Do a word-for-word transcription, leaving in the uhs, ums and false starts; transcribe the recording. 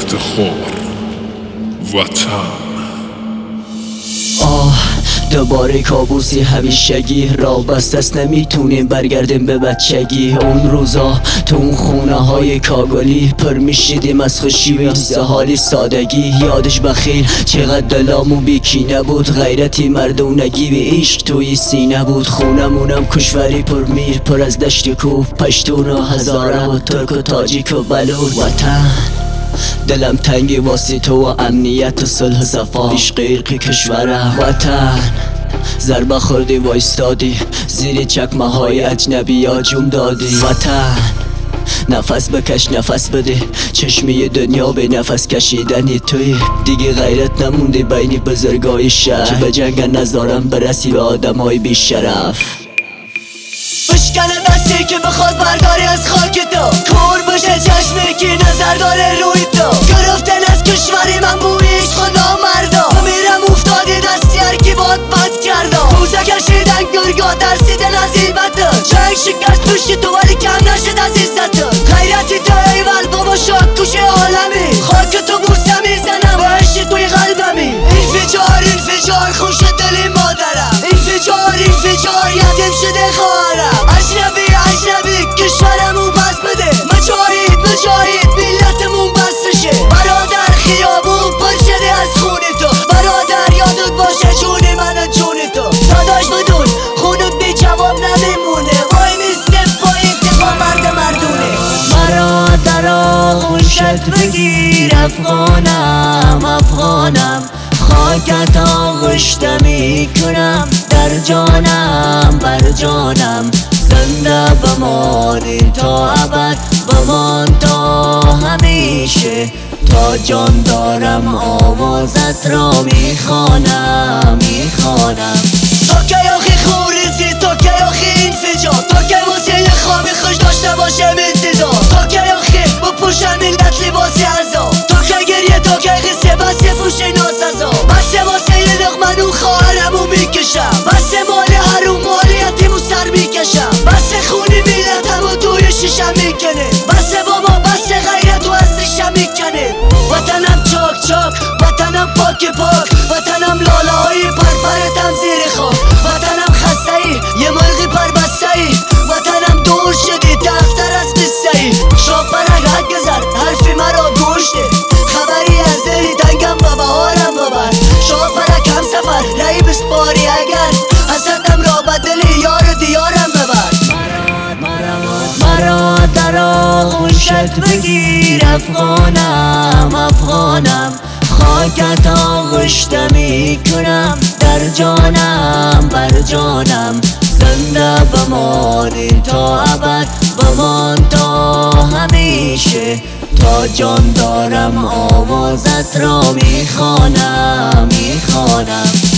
افتخار وطن. آه دوباره کابوسی همیشگی را بست است، نمیتونیم برگردیم به بچگی. اون روزا تو اون خونه های کاگلی پر میشیدیم از خوشی و حالی سادگی. یادش بخیر چقدر دلامون بیکینه بود، غیرتی مردونگی و عشق توی سینه بود. خونمونم کشوری پر میر پر از دشت کوه، پشتون و هزاره و ترک و تاجیک و بلوط. وطن دلم تنگی واسه تو و امنیت و صلح و صفا، عشق عرق کشورم. وطن ضربه خوردی وایستادی زیر چکمه های اجنبی ها جون دادی. وطن نفس بکش نفس بده، چشمی دنیا به نفس کشیدنی توی. دیگه غیرت نمونده بین بزرگای شهر که به جنگ نذارم برسی به آدم های بی شرف. بشکنه دستی که بخواد برداری از خاک تو، کور بشه چشمی که نظر داره روی تو. گرفتن از کشوری من بویش خدا مردا، میرم افتادی دستی هر کی باد بد کردا. روزه کشیدن گرگا درسیدن از عیبت، چنگ شکست پشت تو ولی کم نشد از عزت. غیرتی تو ایول بابا شاک توش عالمی، خاک تو بوسه میزنم و عشق توی قلبمی. انفجار انفجار خوش دلی مادرم، انفجار انفجار یتیم شده خواهرم. اجنبی اجنبی کشورمون بس بده، مجاهد مجاهد ملتمون بس بشه. برادر خیابون پر شده از خون تو، برادر یادت باشه جون من و جون تو. داداش بدون خونت بی جواب نمیمونه، وای میسته پایین دفاع مرد مردونه. برادر آغوشت بگیر افغانم افغانم، خاکت آغشته میکنم در جانم بر جانم. زنده بمانی تا ابد بمان تا همیشه، تا جان دارم آوازت را میخوانم میخوانم. تا که آخی خوریزی تا که آخی انفجار، تا که واسه خوابی خوش داشته باشم انتظار. تا که آخی بپوشن ملت لباسی ارزا، تا که گریه تا که قصه بس فوش ناسزا. بس واسه یه لقمه نون خواهرمو میکشم، بس مال حروم مال یتیمو سر میکشم. بس خونی ملتمو توی شیشم میکنه، بس بابا بس غیرت و از ریشم میکنه. وطنم چاک چاک وطنم پاک پاک، وطنم لاله های پرپرتم زیر خاک. وطنم خسته ای یه مرغی پر بسته ای، وطنم دور شدی دفتر از قصه ای. شاپرک حد گذر حرفی مرا گوش ده، خبری از دلی تنگم و بهارم ببر. شاپرک هم سفر رایی بسپاری اگر، حسدم را بدلی یار دیارم ببر. برادر آغوشت بگیر افغانم افغانم، خاکت آغشته میکنم در جانم بر جانم. زنده بمانی تا ابد بمان تا همیشه، تا جان دارم آوازت را میخوانم میخوانم.